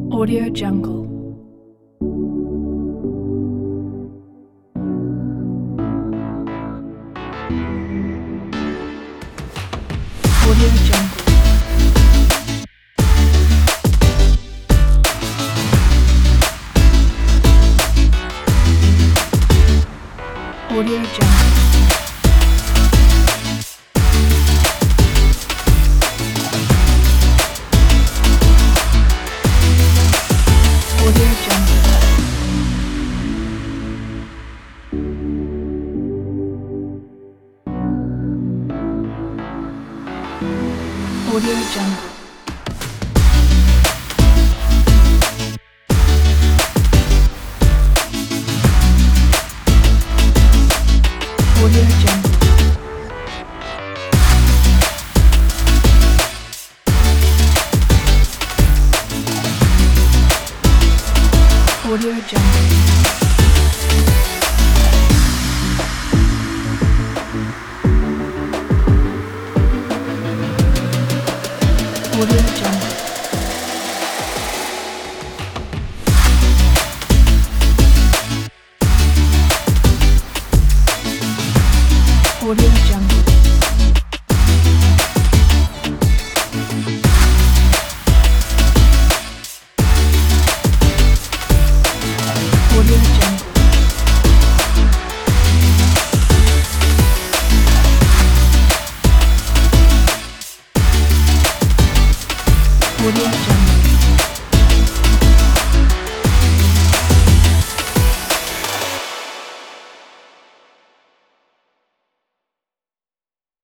Audio Jungle. Audio Jungle. Audio Jungle. Audio Jungle. Audio Jungle. Audio Jungle. Audio Jungle. Audio Jungle. Audio Jungle. Audio Jungle. Audio Jungle.